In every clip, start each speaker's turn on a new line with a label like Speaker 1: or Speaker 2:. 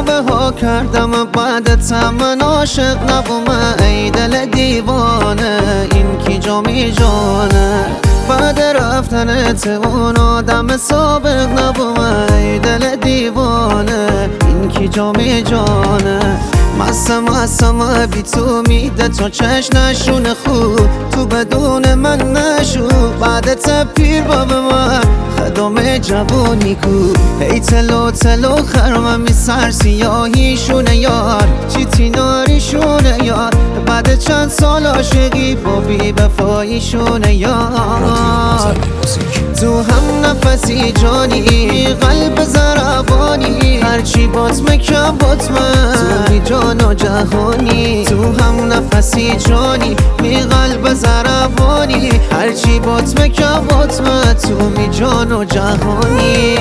Speaker 1: توبه ها کردم بعدت من عاشق نبومه ای دل دیوانه این کی جامی جانه بعد رفتنت اون آدم سابق نبومه ای دل دیوانه این کی جامی جانه مستم بی تو میده تو چش نشونه خوب تو بدون من نشو بعدت پیر باب من خدام جوانی کو هی تلو خرمم می سر سیاهی شونه یار چی تیناری شونه یار بعد چند سال عاشقی با بی وفایی شونه یار تو هم نفسی جانی قلب ضربانی هرچی باطمه که باطمه تو می جان و جهانی تو هم نفسی جانی می قلب ضربانی هرچی باطمه که باطمه تو می جان و جهانی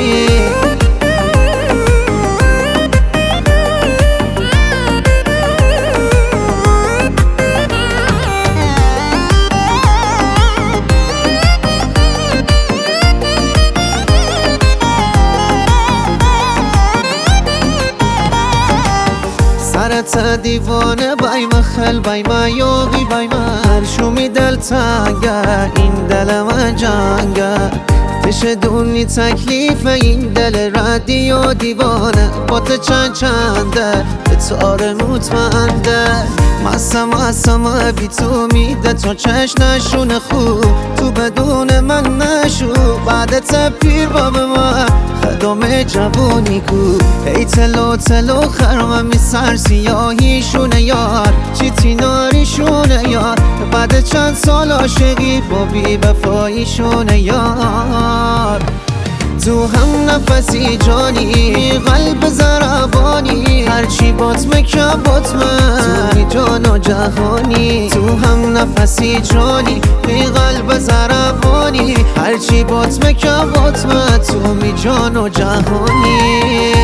Speaker 1: سرت دیوانه بای مخل بای ما یوغی بای من شومی دل تنگه این دل من جنگه تش دونی تکلیف این دل ردی و دیوانه با تو چنده تو آره مطمئنده مستم بی تو میده تو چش نشونه خوب تو بدون من نشو بعدت پیر باب من خدام جوانی کو هی تلو خرمم می سر سیاهی شونه یار چی تیناری شونه یار بعد چند سال عاشقی با بی وفایی شونه یار تو هم نفسی جانی قلب ضربانی هرچی باطمه که باطمه تو می جان و جهانی تو هم نفسی جانی بی قلب ضربانی هرچی باطمه که باطمه تو می جان و جهانی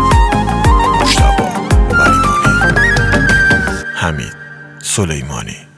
Speaker 2: حمید سلیمانی